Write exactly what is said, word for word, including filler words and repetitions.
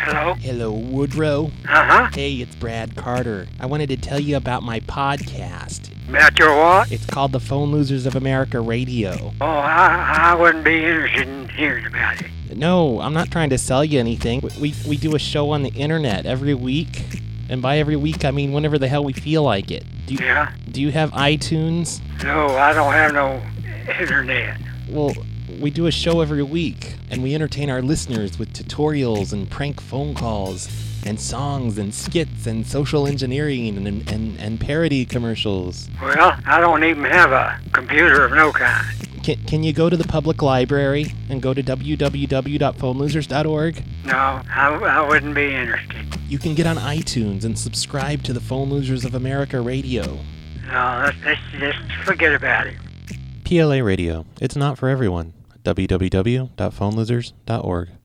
Hello? Hello, Woodrow. Uh-huh. Hey, it's Brad Carter. I wanted to tell you about my podcast. About your what? It's called the Phone Losers of America Radio. Oh, I, I wouldn't be interested in hearing about it. No, I'm not trying to sell you anything. We, we do a show on the internet every week. And by every week, I mean whenever the hell we feel like it. Do you, Yeah? do you have iTunes? No, I don't have no internet. Well, we do a show every week, and we entertain our listeners with tutorials and prank phone calls and songs and skits and social engineering and, and, and parody commercials. Well, I don't even have a computer of no kind. Can, can you go to the public library and go to w w w dot phone losers dot org? No, I, I wouldn't be interested. You can get on iTunes and subscribe to the Phone Losers of America Radio. No, let's, let's just forget about it. P L A Radio. It's not for everyone. w w w dot phone losers dot org